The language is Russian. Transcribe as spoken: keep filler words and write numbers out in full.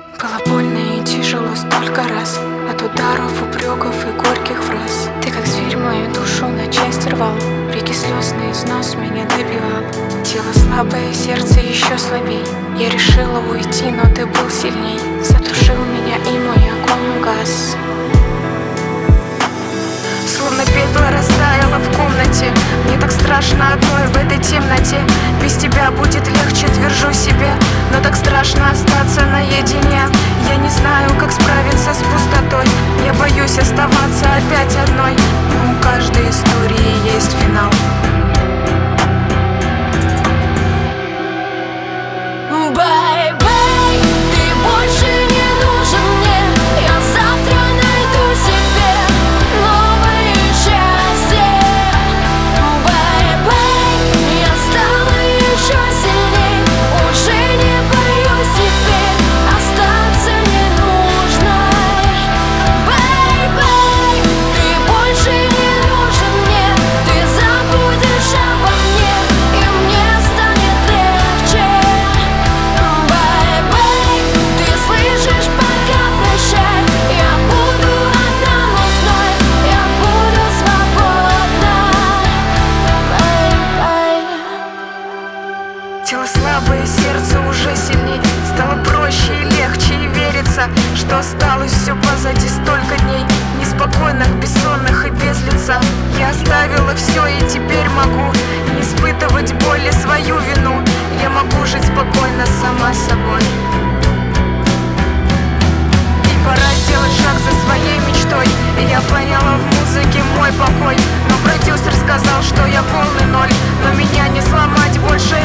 Было больно и тяжело столько раз, от ударов, упреков и горьких фраз. Ты как зверь мою душу на части рвал, реки слез на износ меня добивал. Тело слабое, сердце еще слабей. Я решила уйти, но ты был сильней. Задушил меня и мой огонь угас. Словно пепел растаяла в комнате. Мне так страшно одной в этой темноте. Без тебя будет легче, твержу себе, но так страшно остаться наедине. Я не знаю, как справиться с пустотой. Я боюсь оставаться опять одной. Но у каждой истории есть финал. Бай-бай, ты больше не нужен мне. Я завтра найду себе новое счастье. Бай-бай, я стала еще сильней. Уже не боюсь теперь остаться ненужной. Бай-бай, ты больше не нужен мне. Ты забудешь обо мне, и мне станет легче. Бай-бай, ты слышишь, пока прощай. Я буду одна, но знай, я буду свободна. Бай-бай. Тело слабое, сердце уже сильней. Стало проще и легче и верится, что осталось все позади столько дней неспокойных, бессонных и без лица. Я оставила все и теперь могу не испытывать боль и свою вину. Я могу жить спокойно сама собой. И пора сделать шаг за своей мечтой. И я поняла в музыке мой покой. Но продюсер сказал, что я полный ноль. Но меня не сломать больше